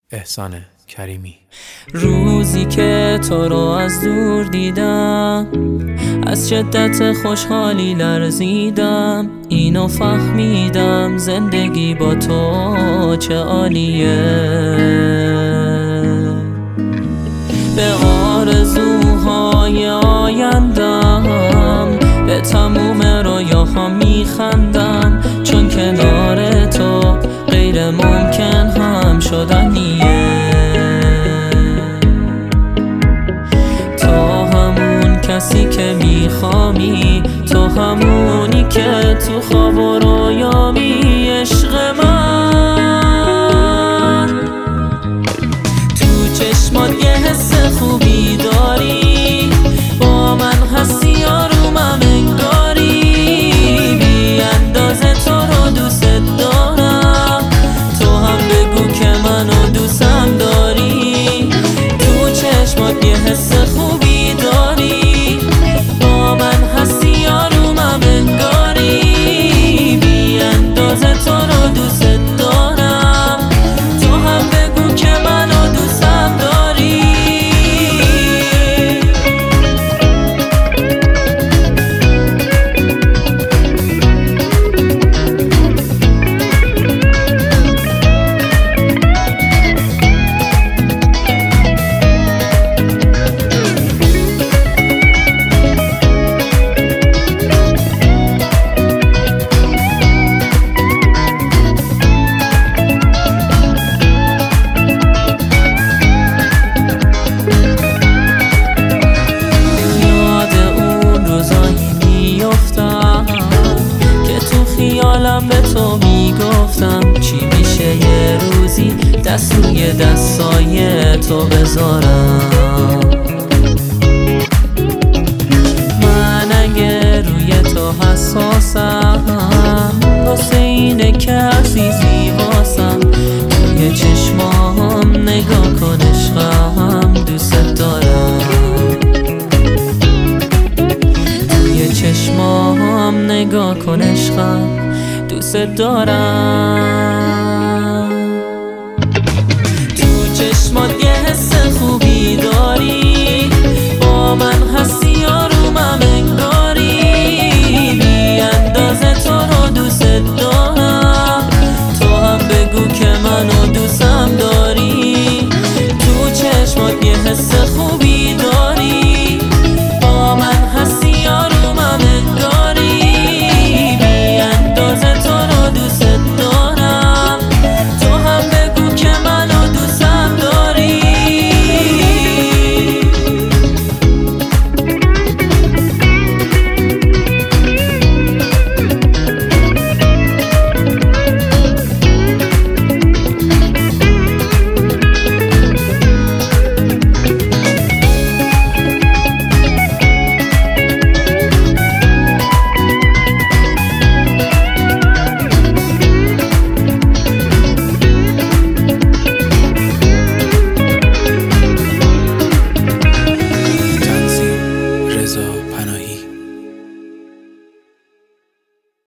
احسان کریمی. روزی که تو رو از دور دیدم، از شدت خوشحالی لرزیدم. اینو فهمیدم زندگی با تو چه عالیه. به آرزوهای آیندم، به تموم رویاها میخندم، چون کنار تو غیر ممکن هم شدنیه. تو همون کسی که میخوامی، تو همونی که تو خواب و رویامی. عشق من تو چشمات یه حس خوبی داری، با من هستی آرومم انگاری. بی اندازه تو رو دوست دارم، تو هم بگو که منو دوستم داری. تو چشمات یه حس خوبی داری، با من هستی آرومم انگاری. بی اندازه تو رو دوست دارم، تو هم بگو که منو دوستم داری. به تو میگفتم چی میشه یه روزی دست روی دستای تو بذارم. من اگه روی تو حساسم، واسه اینه که عزیزی واسم. توی چشمام نگاه کن عشقم، دوست دارم. توی چشمام نگاه کن عشقم، دوست دارم. تو چشمات